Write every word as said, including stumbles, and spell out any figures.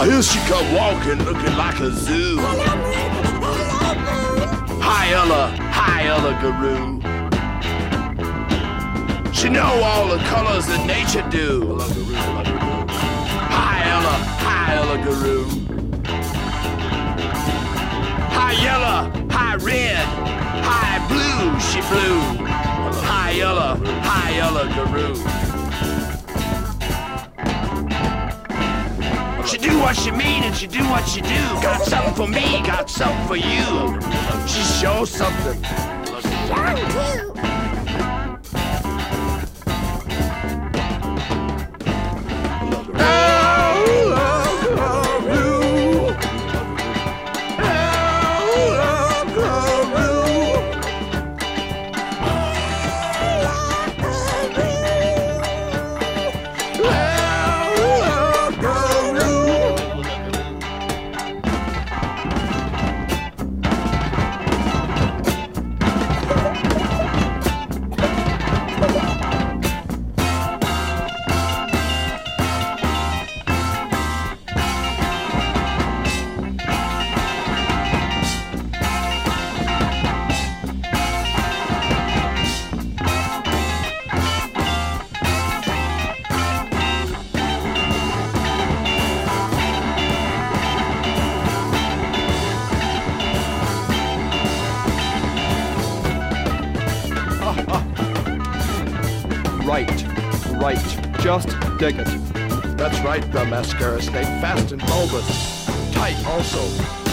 here she come walking, looking like a zoo. Hi, Ella, hi, Ella Guru. She know all the colors that nature do. Hi, Ella, hi, Ella Guru. Hi, yellow, hi, red, hi, blue, she flew. Hi, Ella, hi, Ella Guru. She do what she mean and she do what she do. Got something for me, got something for you. She shows something. Young too. Right, right, just dig it. That's right, the mascara snake, fast and bulbous. Tight also.